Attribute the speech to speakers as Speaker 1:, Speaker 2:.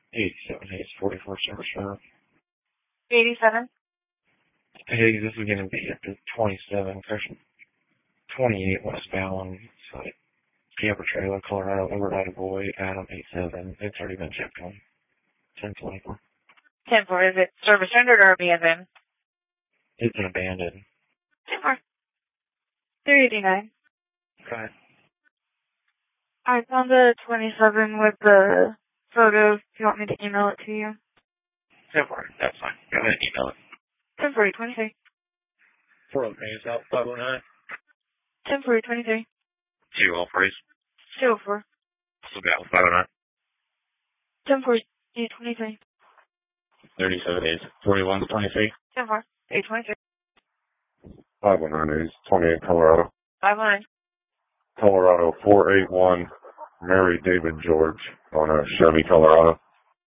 Speaker 1: 87 Hayes, 44 Service Center.
Speaker 2: 87?
Speaker 1: Hey, this is going to be after 27, 28 westbound. So, camper trailer, Colorado, overnight boy, Adam 87. It's already been checked on. 1024.
Speaker 2: 10-4. Is it service rendered or abandoned?
Speaker 1: It's an abandoned.
Speaker 2: 10-4. 389.
Speaker 1: Okay.
Speaker 2: I found the 27 with the photos. Do you want me to email it to you?
Speaker 1: 10-4. That's fine. Go ahead and email it.
Speaker 2: 10-4, 23.
Speaker 1: 408 South 509.
Speaker 2: 10-4, 23.
Speaker 1: 2 all praise.
Speaker 2: 204.
Speaker 1: South 509.
Speaker 2: 10-4, 823.
Speaker 1: 37 days. 41 23.
Speaker 2: 10-4, 823.
Speaker 3: 519 28 Colorado.
Speaker 2: 519.
Speaker 3: Colorado 481 Mary David George on a Chevy Colorado.